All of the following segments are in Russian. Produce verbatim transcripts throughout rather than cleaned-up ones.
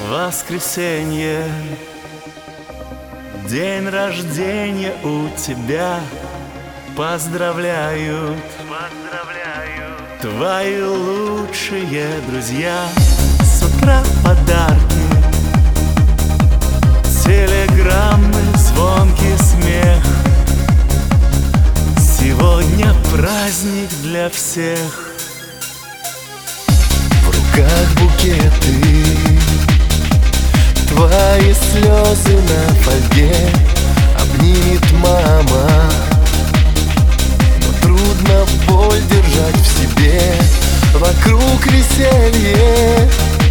Воскресенье, день рождения у тебя. Поздравляют, поздравляют твои лучшие друзья. С утра подарки, телеграммы, звонкий смех. Сегодня праздник для всех. В руках букеты, твои слезы на фольге обнимет мама. Но трудно боль держать в себе. Вокруг веселье,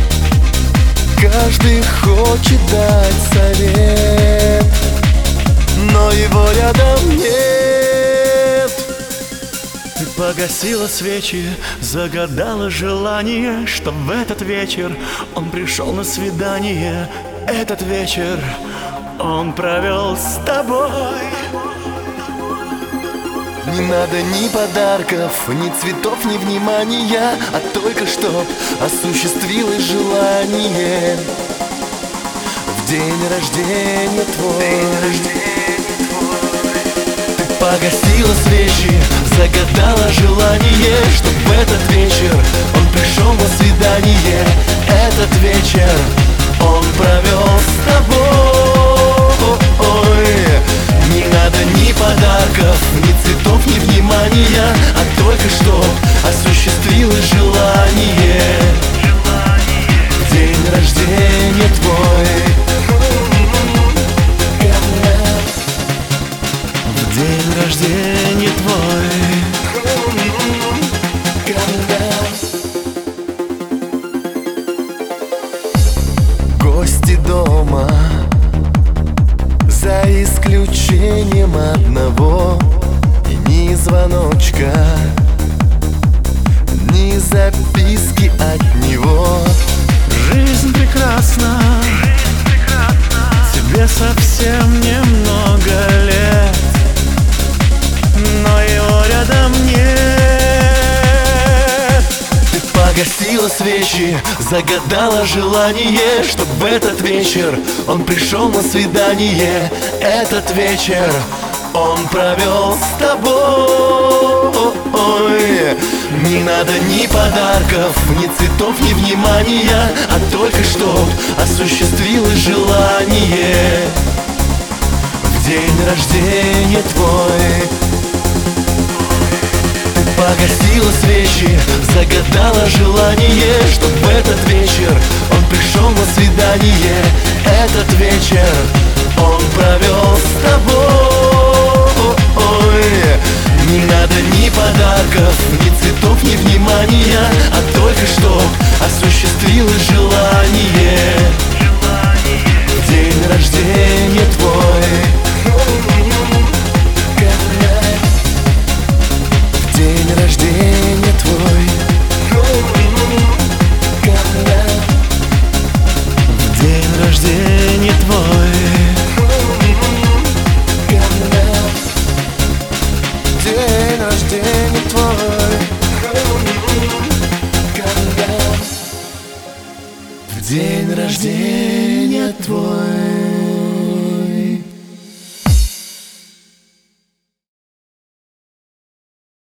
каждый хочет дать совет, но его рядом нет. Ты погасила свечи, загадала желание, чтоб в этот вечер он пришел на свидание. Этот вечер он провел с тобой. Не надо ни подарков, ни цветов, ни внимания, а только чтоб осуществилось желание. В день рождения твой ты погасила свечи, загадала желание, чтоб в этот вечер он пришел на свидание. Этот вечер он провел с тобой. Не надо ни подарков, ни цветов, ни внимания, а только чтоб осуществилось желание. В день рождения твой, В день рождения твой. Гости дома, за исключением одного. И ни звоночка, ни записки от него. Жизнь прекрасна, тебе совсем немного лет, но его рядом нет. Ты погасила свечи, загадала желание, чтоб в этот вечер он пришел на свидание. Этот вечер он провел с тобой. Не надо ни подарков, ни цветов, ни внимания, а только чтоб осуществилось желание. В день рождения твой ты погасила свечи, загадала желание, чтоб в этот вечер он пришел на свидание. Этот вечер он провел с тобой. Не надо ни подарков, ни цветов, ни внимания, а только чтоб осуществилось желание. В день рождения твой, в день рождения твой, В день рождения твой. день рождения твой, в день рождения твой.